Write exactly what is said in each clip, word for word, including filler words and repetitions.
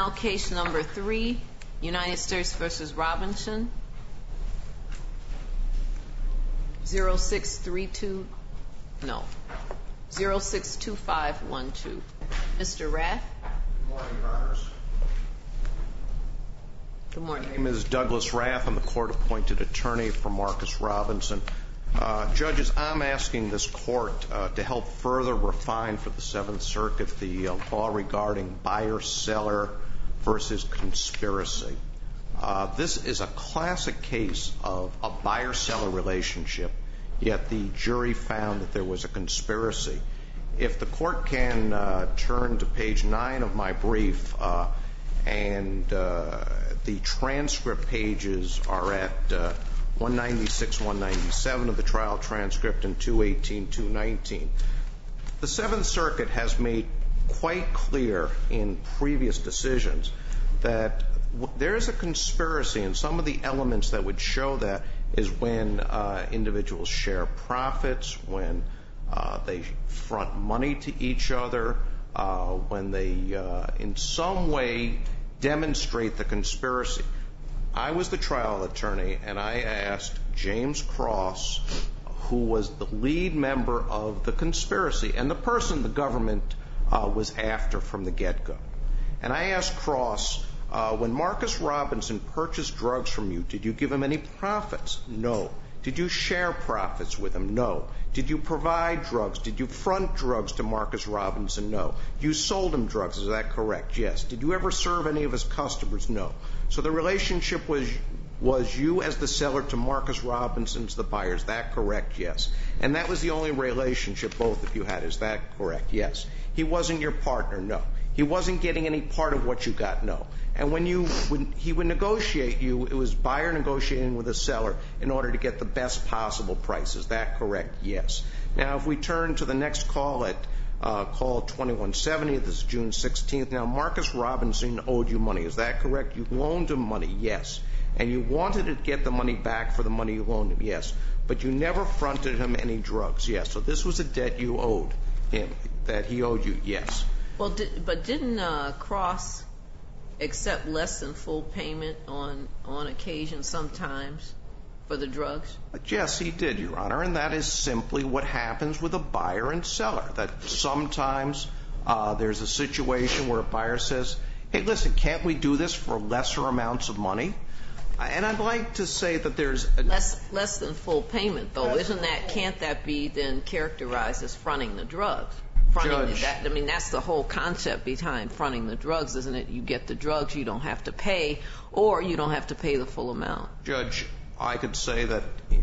Now case number three, United States v. Robinson, zero six three two, no, zero six two five one two. Mister Rath. Good morning, Your Honors. Good morning. My name is Douglas Rath. I'm the court-appointed attorney for Marcus Robinson. Uh, judges, I'm asking this court uh, to help further refine for the Seventh Circuit the uh, law regarding buyer-seller versus conspiracy. Uh, this is a classic case of a buyer-seller relationship, yet the jury found that there was a conspiracy. If the court can uh, turn to page nine of my brief, uh, and uh, the transcript pages are at uh, one ninety-six, one ninety-seven of the trial transcript and two eighteen, two nineteen. The Seventh Circuit has made quite clear in previous decisions that there is a conspiracy, and some of the elements that would show that is when uh, individuals share profits, when uh, they front money to each other, uh, when they uh, in some way demonstrate the conspiracy. I was the trial attorney, and I asked James Cross, who was the lead member of the conspiracy and the person the government uh, was after from the get-go. And I asked Cross, uh, when Marcus Robinson purchased drugs from you, did you give him any profits? No. Did you share profits with him? No. Did you provide drugs? Did you front drugs to Marcus Robinson? No. You sold him drugs, is that correct? Yes. Did you ever serve any of his customers? No. So the relationship was was you as the seller to Marcus Robinson's the buyer. Is that correct? Yes. And that was the only relationship both of you had. Is that correct? Yes. He wasn't your partner? No. He wasn't getting any part of what you got? No. And when you when he would negotiate you, it was buyer negotiating with a seller in order to get the best possible price. Is that correct? Yes. Now, if we turn to the next call at uh, call twenty-one seventy, this is June sixteenth. Now, Marcus Robinson owed you money. Is that correct? You loaned him money. Yes. And you wanted to get the money back for the money you loaned him. Yes. But you never fronted him any drugs. Yes. So this was a debt you owed him, that he owed you. Yes. Well, did, but didn't uh, Cross accept less than full payment on on occasion sometimes for the drugs? Yes, he did, Your Honor, and that is simply what happens with a buyer and seller, that sometimes uh, there's a situation where a buyer says, hey, listen, can't we do this for lesser amounts of money? And I'd like to say that there's a less less than full payment, though. Isn't that, can't that be then characterized as fronting the drugs? Fronting that, I mean, that's the whole concept behind fronting the drugs, isn't it? You get the drugs, you don't have to pay, or you don't have to pay the full amount. Judge, I could say that the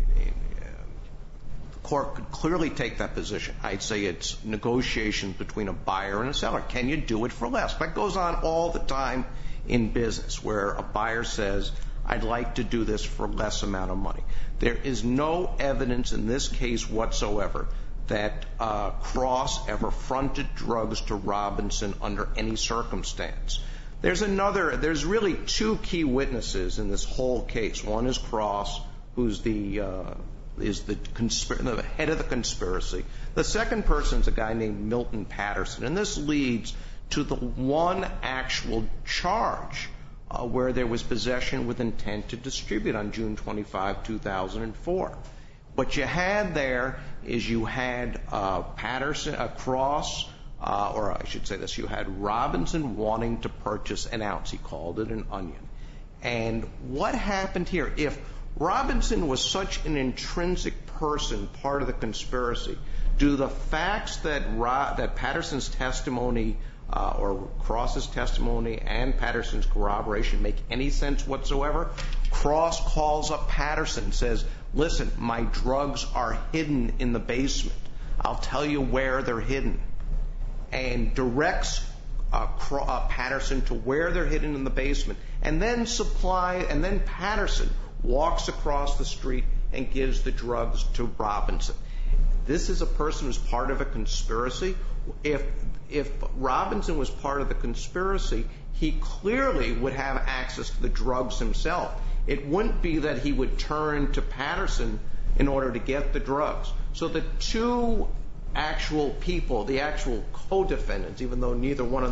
court could clearly take that position. I'd say it's negotiations between a buyer and a seller. Can you do it for less? That goes on all the time in business, where a buyer says, I'd like to do this for less amount of money. There is no evidence in this case whatsoever that uh, Cross ever fronted drugs to Robinson under any circumstance. There's another, there's really two key witnesses in this whole case. One is Cross, who's the, uh, is the, conspir- the head of the conspiracy. The second person is a guy named Milton Patterson, and this leads to the one actual charge uh, where there was possession with intent to distribute on June twenty-fifth, two thousand four. What you had there is you had uh, Patterson, uh, Cross, uh, or I should say this, you had Robinson wanting to purchase an ounce. He called it an onion. And what happened here? If Robinson was such an intrinsic person, part of the conspiracy, do the facts that Ro- that Patterson's testimony uh, or Cross's testimony and Patterson's corroboration make any sense whatsoever? Cross calls up Patterson and says, listen, my drugs are hidden in the basement. I'll tell you where they're hidden. And directs uh, Cro- uh, Patterson to where they're hidden in the basement. And then supply, and then Patterson walks across the street and gives the drugs to Robinson. This is a person who's part of a conspiracy. If, if Robinson was part of the conspiracy, he clearly would have access to the drugs himself. It wouldn't be that he would turn to Patterson in order to get the drugs. So the two actual people, the actual co-defendants, even though neither one of them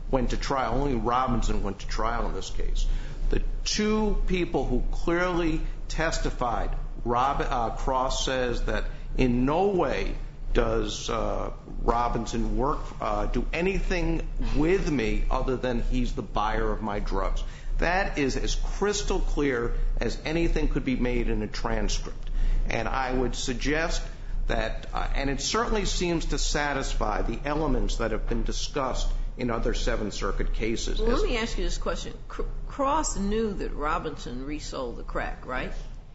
went to trial. Only Robinson went to trial in this case. The two people who clearly testified, Rob, uh, Cross says that in no way does uh, Robinson work, uh, do anything with me other than he's the buyer of my drugs. That is as crystal clear as anything could be made in a transcript. And I would suggest that, uh, and it certainly seems to satisfy the elements that have been discussed in other Seventh Circuit cases. Well, let me ask you this question. Cross knew that Robinson resold the crack, right?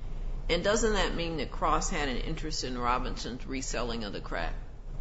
And doesn't that mean that Cross had an interest in Robinson's reselling of the crack?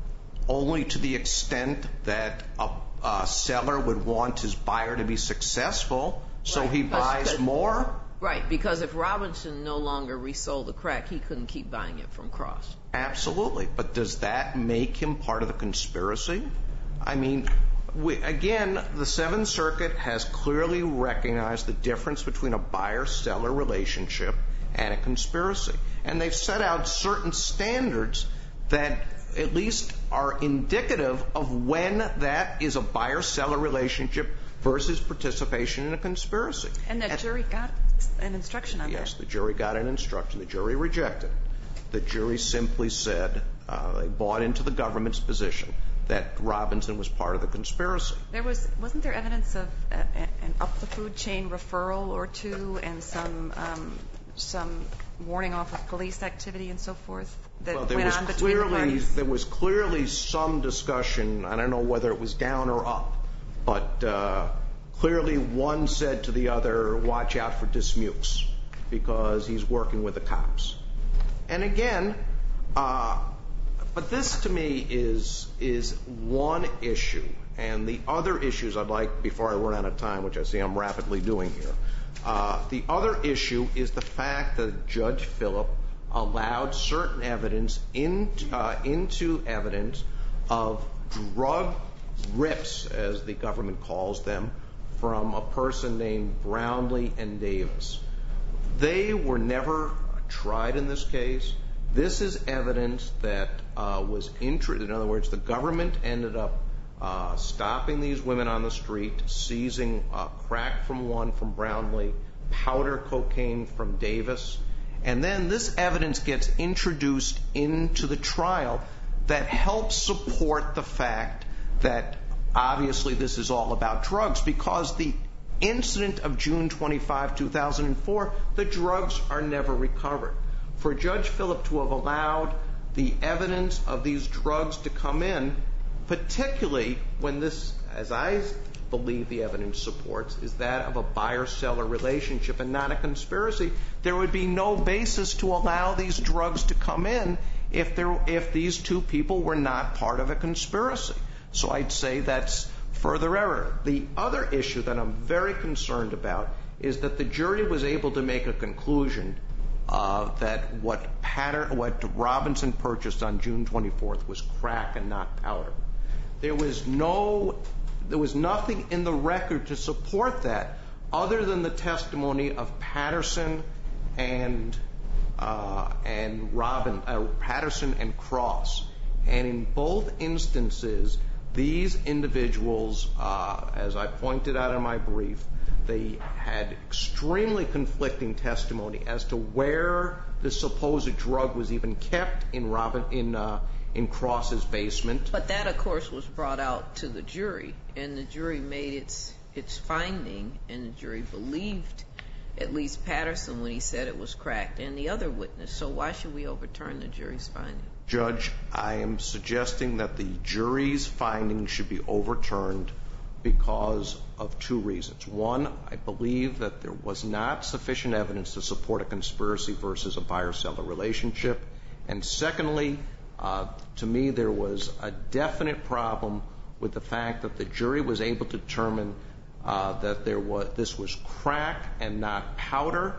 Only to the extent that a, a seller would want his buyer to be successful, so right, he buys more? Right, because if Robinson no longer resold the crack, he couldn't keep buying it from Cross. Absolutely. But does that make him part of the conspiracy? I mean, we, again, the Seventh Circuit has clearly recognized the difference between a buyer-seller relationship and a conspiracy. And they've set out certain standards that at least are indicative of when that is a buyer-seller relationship versus participation in a conspiracy. And the and, jury got an instruction on yes, that. Yes, the jury got an instruction. The jury rejected. The jury simply said uh, they bought into the government's position that Robinson was part of the conspiracy. There was, wasn't there evidence of a, a, an up-the-food chain referral or two and some um, some warning off of police activity and so forth that well, there went was on between clearly, the parties? There was clearly some discussion. I don't know whether it was down or up, but uh, clearly one said to the other, watch out for Dismukes because he's working with the cops. And again, uh, but this to me is is one issue. And the other issues I'd like, before I run out of time, which I see I'm rapidly doing here, uh, the other issue is the fact that Judge Phillip allowed certain evidence in, uh, into evidence of drug rips, as the government calls them, from a person named Brownlee and Davis. They were never tried in this case. This is evidence that uh, was intru- in other words, the government ended up uh, stopping these women on the street, seizing uh, crack from one from Brownlee, powder cocaine from Davis, and then this evidence gets introduced into the trial that helps support the fact that obviously this is all about drugs, because the incident of June twenty-fifth, two thousand four, the drugs are never recovered. For Judge Phillip to have allowed the evidence of these drugs to come in, particularly when this, as I believe the evidence supports, is that of a buyer-seller relationship and not a conspiracy, there would be no basis to allow these drugs to come in if there, if these two people were not part of a conspiracy. So I'd say that's further error. The other issue that I'm very concerned about is that the jury was able to make a conclusion uh, that what Patter, what Robinson purchased on June twenty-fourth was crack and not powder. There was no, there was nothing in the record to support that other than the testimony of Patterson and uh, and Robin, uh, Patterson and Cross. And in both instances, these individuals, uh, as I pointed out in my brief, they had extremely conflicting testimony as to where the supposed drug was even kept in Robin in uh, in Cross's basement. But that, of course, was brought out to the jury, and the jury made its its finding, and the jury believed at least Patterson when he said it was cracked, and the other witness. So why should we overturn the jury's finding? Judge, I am suggesting that the jury's findings should be overturned because of two reasons. One, I believe that there was not sufficient evidence to support a conspiracy versus a buyer-seller relationship. And secondly, uh, to me, there was a definite problem with the fact that the jury was able to determine uh, that there was this was crack and not powder,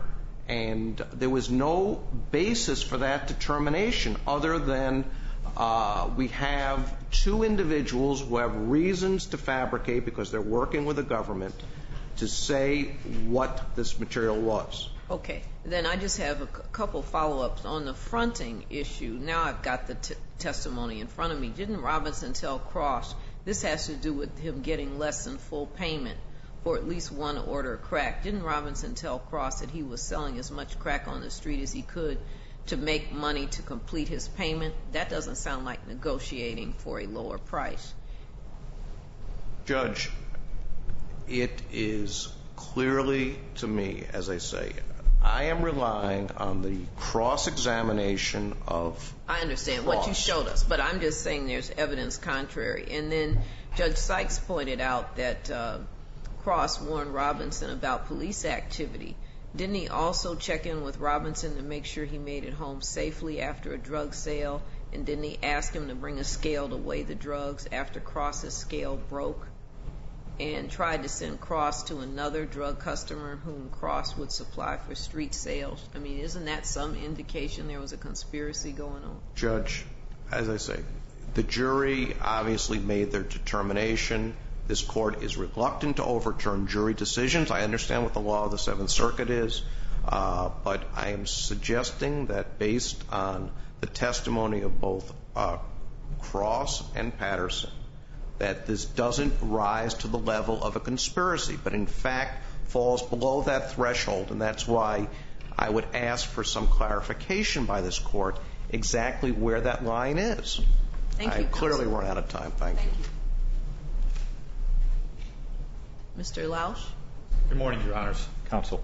and there was no basis for that determination other than uh, we have two individuals who have reasons to fabricate because they're working with the government to say what this material was. Okay. Then I just have a c- couple follow-ups on the fronting issue. Now I've got the t- testimony in front of me. Didn't Robinson tell Cross This has to do with him getting less than full payment for at least one order of crack. Didn't Robinson tell Cross that he was selling as much crack on the street as he could to make money to complete his payment? That doesn't sound like negotiating for a lower price. Judge, it is clearly to me, as I say, I am relying on the cross-examination of I understand Cross. what you showed us, but I'm just saying there's evidence contrary. And then Judge Sykes pointed out that uh, Cross warned Robinson about police activity. Didn't he also check in with Robinson to make sure he made it home safely after a drug sale? And didn't he ask him to bring a scale to weigh the drugs after Cross's scale broke? And tried to send Cross to another drug customer whom Cross would supply for street sales? I mean, isn't that some indication there was a conspiracy going on? Judge, as I say, the jury obviously made their determination. This court is reluctant to overturn jury decisions. I understand what the law of the Seventh Circuit is, uh, but I am suggesting that based on the testimony of both uh, Cross and Patterson, that this doesn't rise to the level of a conspiracy, but in fact falls below that threshold, and that's why I would ask for some clarification by this court exactly where that line is. Thank you. I clearly run out of time. Thank, Thank you. you. Mister Lausch? Good morning, Your Honors. Counsel.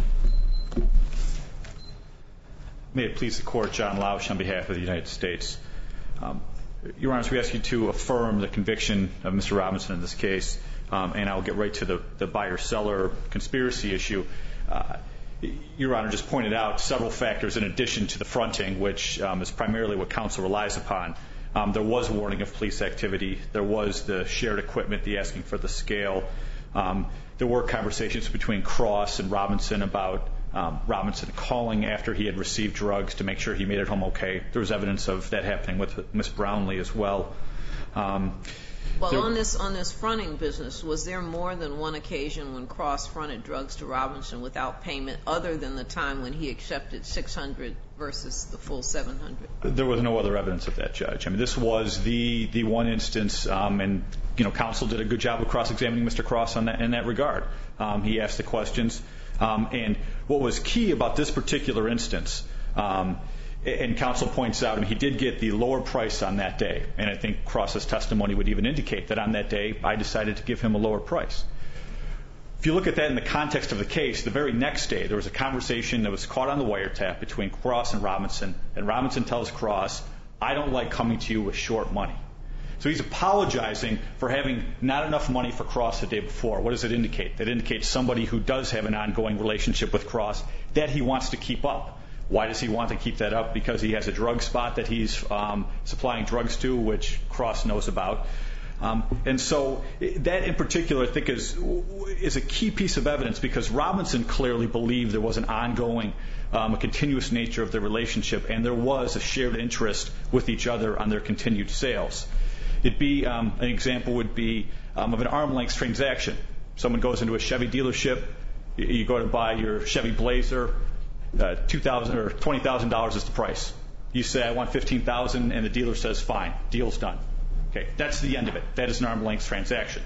May it please the Court, John Lausch on behalf of the United States. Um, Your Honors, we ask you to affirm the conviction of Mister Robinson in this case, um, and I'll get right to the, the buyer-seller conspiracy issue. Uh, Your Honor just pointed out several factors in addition to the fronting, which um, is primarily what counsel relies upon. Um, there was warning of police activity. There was the shared equipment, the asking for the scale. Um, there were conversations between Cross and Robinson about um, Robinson calling after he had received drugs to make sure he made it home okay. There was evidence of that happening with Miss Brownlee as well. Um, well, there, on this on this fronting business, was there more than one occasion when Cross fronted drugs to Robinson without payment, other than the time when he accepted six hundred versus the full seven hundred? There was no other evidence of that, Judge. I mean, this was the the one instance, um, and you know, counsel did a good job of cross-examining Mister Cross on that in that regard. Um, he asked the questions, um, and what was key about this particular instance, um, and counsel points out, I mean, he did get the lower price on that day, and I think Cross's testimony would even indicate that on that day I decided to give him a lower price. If you look at that in the context of the case, the very next day there was a conversation that was caught on the wiretap between Cross and Robinson, and Robinson tells Cross, I don't like coming to you with short money. So he's apologizing for having not enough money for Cross the day before. What does it indicate? That indicates somebody who does have an ongoing relationship with Cross that he wants to keep up. Why does he want to keep that up? Because he has a drug spot that he's um, supplying drugs to, which Cross knows about. Um, and so that in particular, I think, is is a key piece of evidence, because Robinson clearly believed there was an ongoing, um, a continuous nature of the relationship, and there was a shared interest with each other on their continued sales. It'd be um, an example would be um, of an arm length transaction. Someone goes into a Chevy dealership, you, you go to buy your Chevy Blazer, uh, two thousand or twenty thousand dollars is the price. You say I want fifteen thousand, and the dealer says fine, deal's done. Okay, that's the end of it. That is an arm length transaction.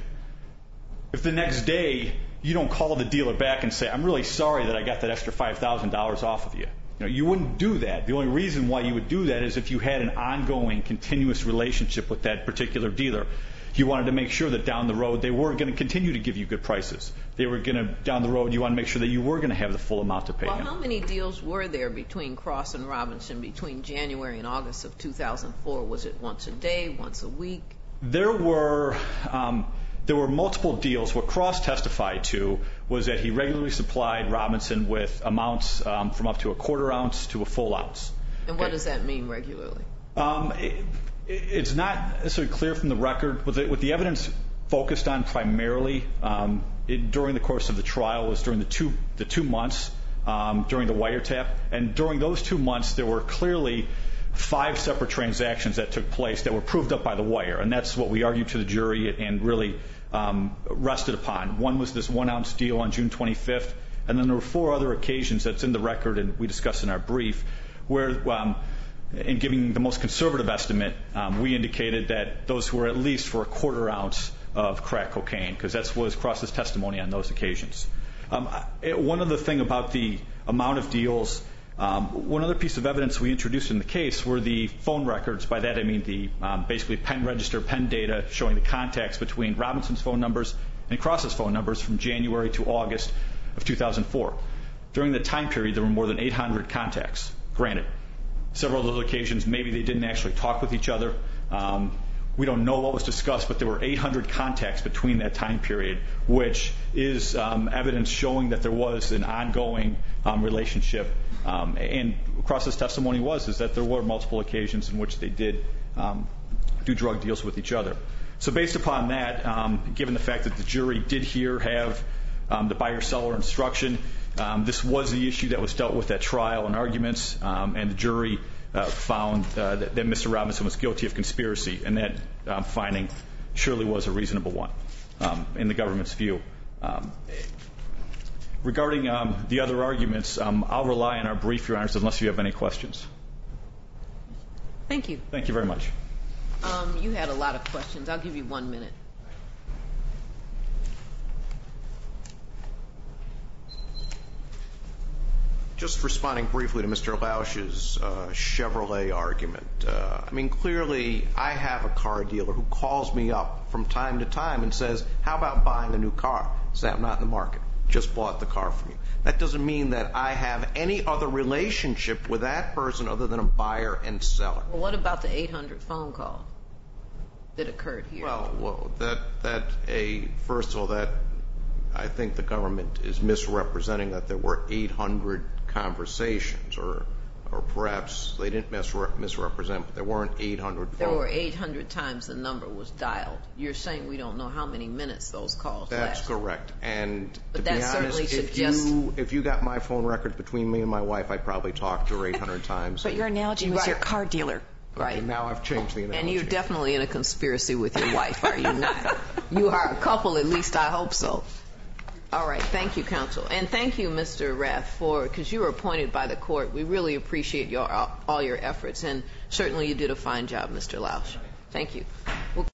If the next day you don't call the dealer back and say, I'm really sorry that I got that extra five thousand dollars off of you, you know, you wouldn't do that. The only reason why you would do that is if you had an ongoing, continuous relationship with that particular dealer. You wanted to make sure that down the road they were going to continue to give you good prices. They were going to, down the road, you want to make sure that you were going to have the full amount to pay well, him. How many deals were there between Cross and Robinson between January and August of two thousand four? Was it once a day, once a week? There were um, there were multiple deals. What Cross testified to was that he regularly supplied Robinson with amounts um, from up to a quarter ounce to a full ounce. And what okay. does that mean, regularly? Um, it, it's not necessarily clear from the record. With the, with the evidence focused on primarily um, it, during the course of the trial was during the two the two months um, during the wiretap, and during those two months there were clearly five separate transactions that took place that were proved up by the wire, and that's what we argued to the jury and really um, rested upon. One was this one ounce deal on June twenty-fifth, and then there were four other occasions that's in the record and we discussed in our brief where um, in giving the most conservative estimate, um, we indicated that those were at least for a quarter ounce of crack cocaine, because that was Cross's testimony on those occasions. Um, it, one other thing about the amount of deals, um, one other piece of evidence we introduced in the case were the phone records. By that I mean the um, basically pen register, pen data showing the contacts between Robinson's phone numbers and Cross's phone numbers from January to August of two thousand four. During the time period, there were more than eight hundred contacts. Granted, several of those occasions, maybe they didn't actually talk with each other. Um, we don't know what was discussed, but there were eight hundred contacts between that time period, which is um, evidence showing that there was an ongoing um, relationship. Um, and Cross's testimony was is that there were multiple occasions in which they did um, do drug deals with each other. So based upon that, um, given the fact that the jury did here have um, the buyer-seller instruction, um, this was the issue that was dealt with at trial and arguments, um, and the jury uh, found uh, that, that Mister Robinson was guilty of conspiracy, and that um, finding surely was a reasonable one um, in the government's view. Um, regarding um, the other arguments, um, I'll rely on our brief, Your Honors, unless you have any questions. Thank you. Thank you very much. Um, you had a lot of questions. I'll give you one minute. Just responding briefly to Mister Lausch's uh, Chevrolet argument. Uh, I mean, clearly, I have a car dealer who calls me up from time to time and says, how about buying a new car? I say, I'm not in the market. Just bought the car from you. That doesn't mean that I have any other relationship with that person other than a buyer and seller. Well, what about the eight hundred phone calls that occurred here? Well, well, that, that a, first of all, that I think the government is misrepresenting that there were eight hundred conversations, or or perhaps they didn't misre- misrepresent, but there weren't eight hundred phone There were eight hundred times the number was dialed. You're saying we don't know how many minutes those calls That's last. correct. And But to that be honest, certainly if suggests- you, if you got my phone records between me and my wife, I'd probably talk to her eight hundred times. But your analogy was Right. your car dealer. Right. And now I've changed the analogy. And you're definitely in a conspiracy with your wife, are you not? You are a couple, at least I hope so. All right. Thank you, counsel. And thank you, Mister Rath, for, because you were appointed by the court. We really appreciate your all your efforts. And certainly you did a fine job, Mister Lausch. Thank you. We'll